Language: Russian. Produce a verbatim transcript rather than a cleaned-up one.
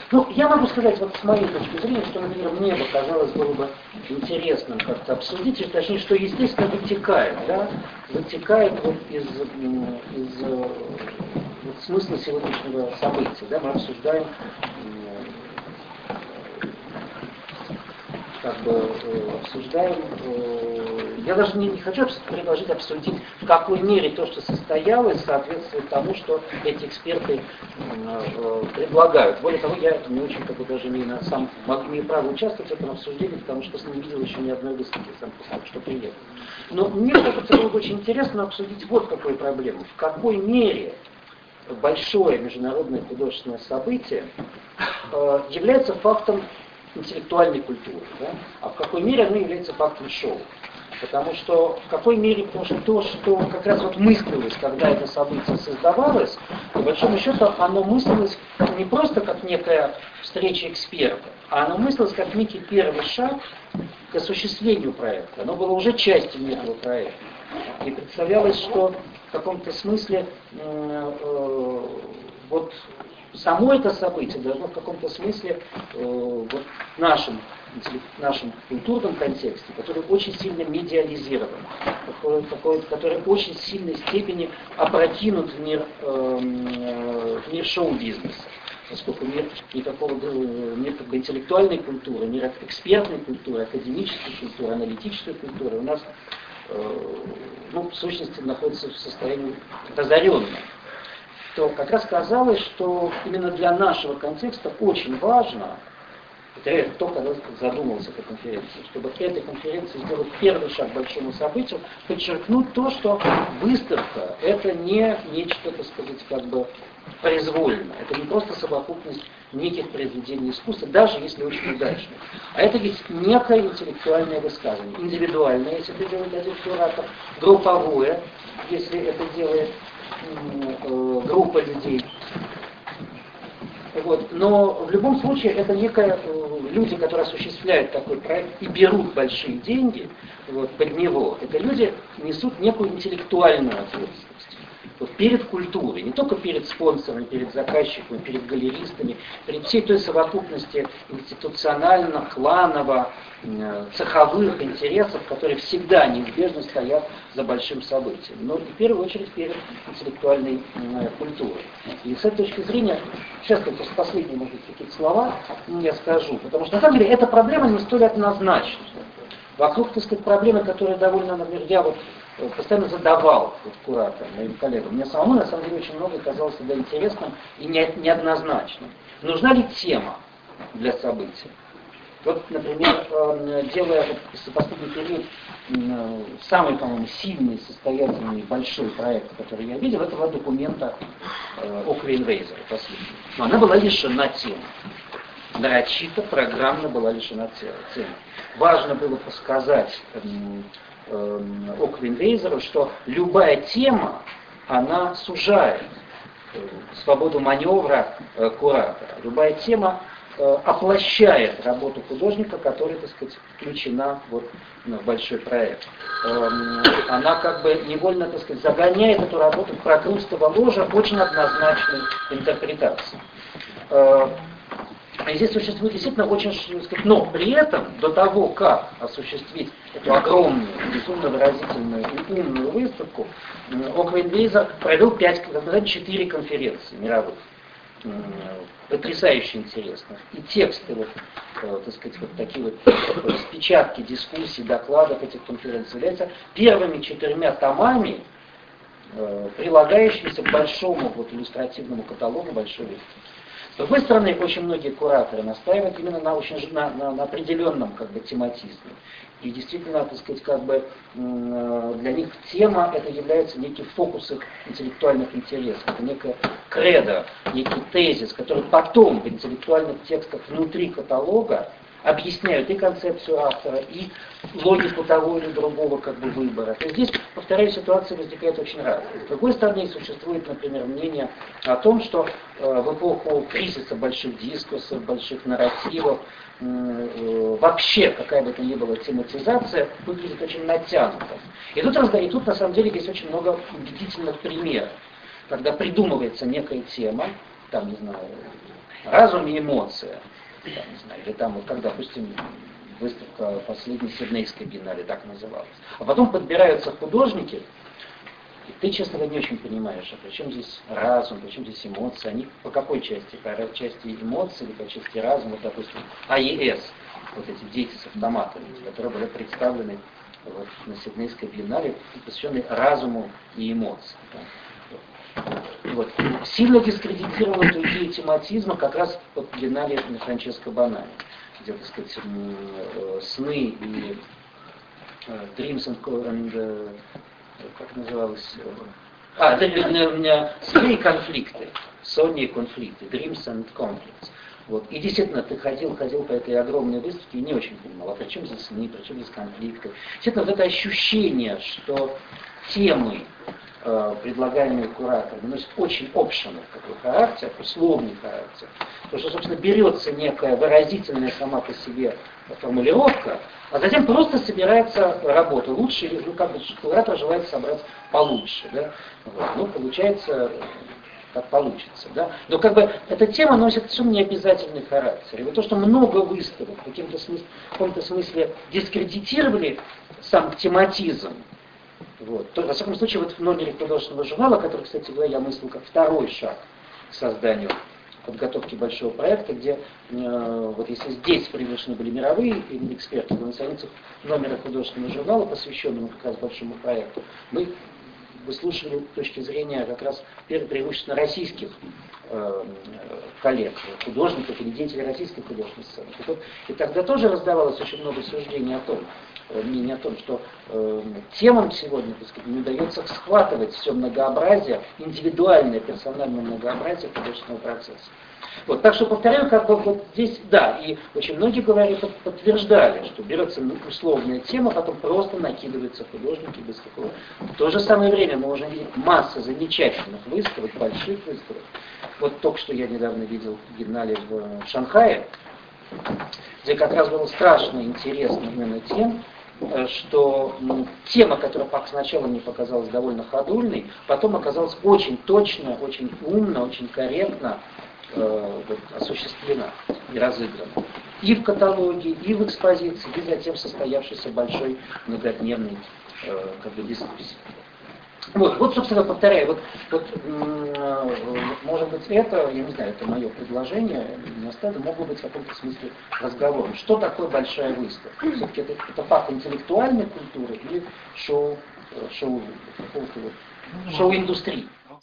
Ну, я могу сказать, вот с моей точки зрения, что, например, мне бы казалось было бы интересным как-то обсудить, или, точнее, что, естественно, вытекает, да, вытекает вот из, из вот смысла сегодняшнего события, да, мы обсуждаем как бы обсуждаем, я даже не, не хочу предложить обсудить, в какой мере то, что состоялось, соответствует тому, что эти эксперты предлагают. Более того, я не очень как бы даже не на сам имею право участвовать в этом обсуждении, потому что не видел еще ни одной выставки, сам просто что приехал. Но мне кажется, было бы очень интересно обсудить вот какую проблему. В какой мере большое международное художественное событие является фактом интеллектуальной культуры, да? А в какой мере оно является фактом шоу. Потому что в какой мере, потому что то, что как раз вот мыслилось, когда это событие создавалось, по большому счету оно мыслилось не просто как некая встреча экспертов, а оно мыслилось как некий первый шаг к осуществлению проекта. Оно было уже частью этого проекта. И представлялось, что в каком-то смысле э, э, вот само это событие должно в каком-то смысле э, вот в нашем, в нашем культурном контексте, который очень сильно медиализирован, какой, какой, который в очень сильной степени опрокинут в мир, э, в мир шоу-бизнеса. Поскольку мир никакого мир как бы интеллектуальной культуры, мир экспертной культуры, академической культуры, аналитической культуры у нас э, ну, в сущности находится в состоянии разоренном. То как раз казалось, что именно для нашего контекста очень важно, это кто когда задумался этой конференции, чтобы этой конференции сделать первый шаг к большому событию, подчеркнуть то, что выставка это не нечто, так сказать, как бы произвольное, это не просто совокупность неких произведений искусства, даже если очень удачных, а это ведь некое интеллектуальное высказывание, индивидуальное, если это делает один куратор, групповое, если это делает группа людей. Вот. Но в любом случае это некая люди, которые осуществляют такой проект и берут большие деньги вот, под него, это люди несут некую интеллектуальную ответственность. Вот перед культурой, не только перед спонсорами, перед заказчиками, перед галеристами, перед всей той совокупности институционально, кланово, цеховых интересов, которые всегда неизбежно стоят за большим событием. Но в первую очередь перед интеллектуальной э, культурой. И с этой точки зрения, сейчас как просто последние, может быть, какие-то слова я скажу, потому что на самом деле эта проблема не столь однозначна. Вокруг, так сказать, проблемы, которые довольно, например, я вот постоянно задавал вот, кураторам, моим коллегам. Мне самому, на самом деле, очень много казалось всегда интересным и не, неоднозначным. Нужна ли тема для события? Вот, например, делая за последний период самый, по-моему, сильный, состоятельный, большой проект, который я видел, это была документа Оквейнвейзера последний. Но она была лишена темы. Нарочито, программно была лишена темы. Важно было подсказать Оквейнвейзеру, что любая тема, она сужает свободу маневра куратора. Любая тема оплощает работу художника, которая, так сказать, включена вот в большой проект. Она как бы невольно, так сказать, загоняет эту работу в прокрустово ложа очень однозначной интерпретации. И здесь существует действительно очень, так сказать, но при этом до того, как осуществить эту огромную, безумно выразительную и умную выставку, Оквейнвейзер провел пять, четыре конференции мировых. Потрясающе интересно. И тексты, вот, э, так сказать, вот такие вот распечатки, дискуссий, докладов этих конференций являются первыми четырьмя томами, э, прилагающимися к большому вот, иллюстративному каталогу большой выставки. С другой стороны, очень многие кураторы настаивают именно на, очень, на, на, на определенном как бы, тематизме. И действительно, так сказать, как бы, для них тема это является некий фокус их интеллектуальных интересов. Это некая кредо, некий тезис, который потом в интеллектуальных текстах внутри каталога объясняют и концепцию автора, и логику того или другого как бы, выбора. То есть здесь, повторяю, ситуация возникает очень разная. С другой стороны, существует, например, мнение о том, что э, в эпоху кризиса больших дискурсов, больших нарративов, э, э, вообще какая бы то ни была тематизация выглядит очень натянуто. И тут, и тут на самом деле есть очень много убедительных примеров, когда придумывается некая тема, там, не знаю, разум и эмоция. Я не знаю, или там, вот как, допустим, выставка последней Сиднейской биеннале, так называлась. А потом подбираются художники, и ты, честно говоря, не очень понимаешь, а при чем здесь разум, при чем здесь эмоции, они по какой части? По части эмоций или по части разума, вот, допустим, А И С, вот эти дети с автоматами, которые были представлены вот, на Сиднейской биеннале, посвященные разуму и эмоциям. Вот. Сильно дискредитировал эту идею тематизма как раз под биеннале на Франческо Банани, где, так сказать, сны и dreams and, and как называлось? А, сны и конфликты, сонные и конфликты, dreams and conflicts. Вот. И действительно, ты ходил, ходил по этой огромной выставке и не очень понимал, а при чем здесь сны, при чем здесь конфликты. Действительно, вот это ощущение, что темы, предлагаемые куратором, носит очень optional такой характер, условный характер. Потому что, собственно, берется некая выразительная сама по себе формулировка, а затем просто собирается работа. Лучше, ну, как бы, куратор желает собрать получше. Да? Вот. Ну, получается, как получится. Да? Но как бы эта тема носит совершенно необязательный характер. И вот то, что много выставок в каком-то смысле, в каком-то смысле дискредитировали сам тематизм, вот. То, во всяком случае, вот в номере художественного журнала, который, кстати говоря, я мыслил как второй шаг к созданию подготовки большого проекта, где, э, вот если здесь приглашены были мировые эксперты, то на страницах номера художественного журнала, посвященному как раз большому проекту, мы выслушивали точки зрения как раз преимущественно российских э, коллег, художников или деятелей российской художественной сцены. И, вот, и тогда тоже раздавалось очень много суждений о том, мнение о том, что э, темам сегодня, так сказать, не удается схватывать все многообразие, индивидуальное, персональное многообразие художественного процесса. Вот, так что, повторяю, как бы вот здесь, да, и очень многие говорят, подтверждали, что берется условная тема, потом просто накидываются художники без какого. В то же самое время мы можем видеть массу замечательных выставок, больших выставок. Вот только что я недавно видел в биеннале в Шанхае, где как раз было страшно интересно именно тем, что тема, которая сначала мне показалась довольно ходульной, потом оказалась очень точно, очень умно, очень корректно э, вот, осуществлена и разыграна. И в каталоге, и в экспозиции, и затем состоявшейся большой многодневной э, как бы, дискуссии. Вот, вот, собственно, повторяю, вот, вот, может быть, это, я не знаю, это мое предложение, не могло быть в каком-то смысле разговором. Что такое большая выставка? Все-таки это, это факт интеллектуальной культуры или шоу, шоу, шоу-индустрии?